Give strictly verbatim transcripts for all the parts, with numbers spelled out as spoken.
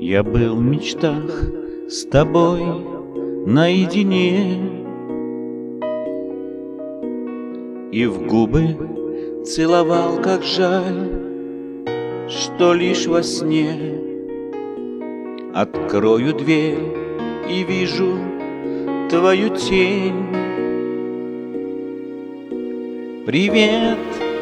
Я был в мечтах с тобой наедине, и в губы целовал, как жаль, что лишь во сне открою дверь и вижу твою тень. Привет,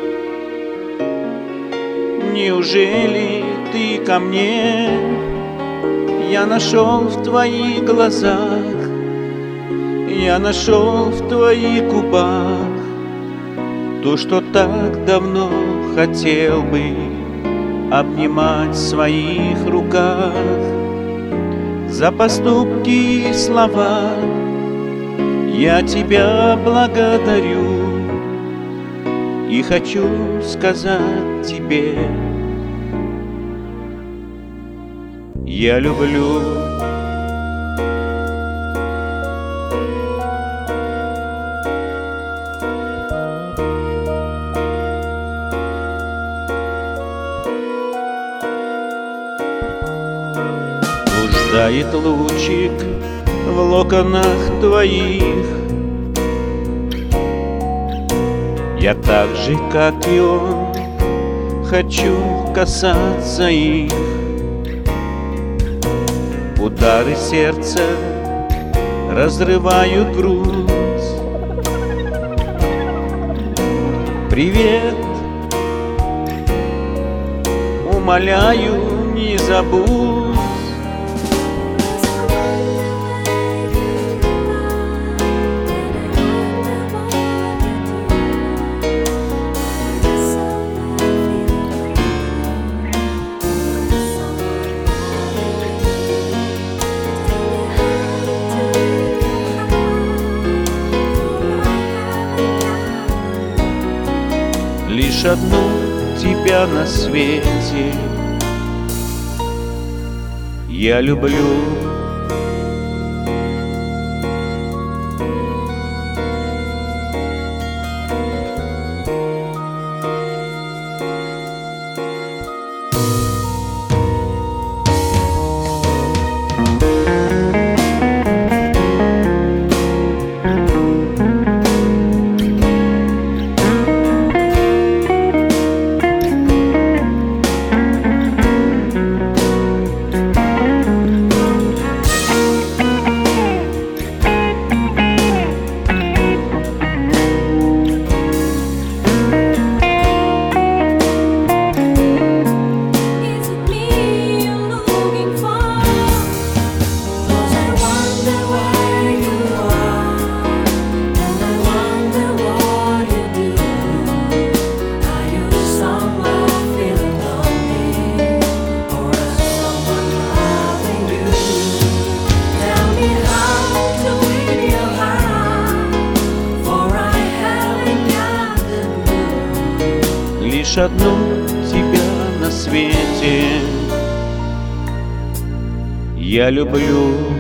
неужели ты ко мне? Я нашел в твоих глазах, я нашел в твоих губах то, что так давно хотел бы обнимать в своих руках. За поступки и слова я тебя благодарю и хочу сказать тебе: я люблю. Блуждает лучик в локонах твоих, я так же, как и он, хочу касаться их. Удары сердца разрывают грудь. Привет, умоляю, не забудь. Лишь одну тебя на свете я люблю. Лишь одну тебя на свете я люблю.